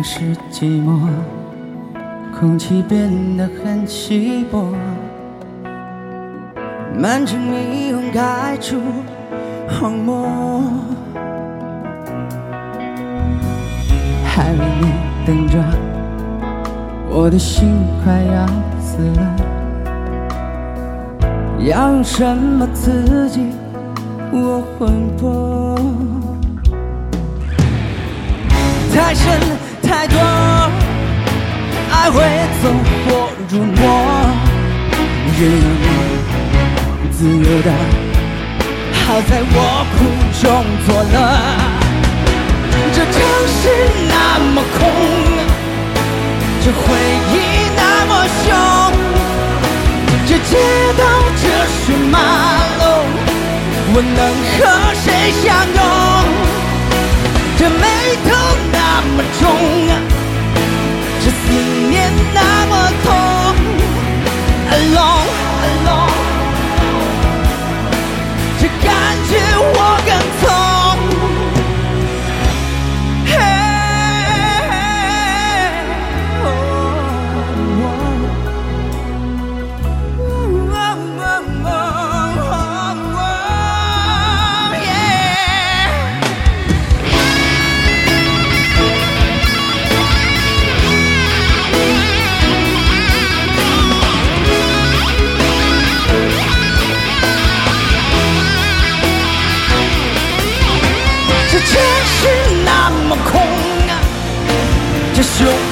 是寂寞，空气变得很稀薄，满城霓虹开出荒漠，还为你等着，我的心快要死了，要用什么刺激我魂魄？太深太多，爱会走火入魔，人能自由的，好在我苦中作乐。这城市那么空，这回忆那么凶，这街道这是马路，我能和谁相拥？这眉头那么重，这思念那么痛。Alone, alone， 这感觉我更痛。这城市那么空，这胸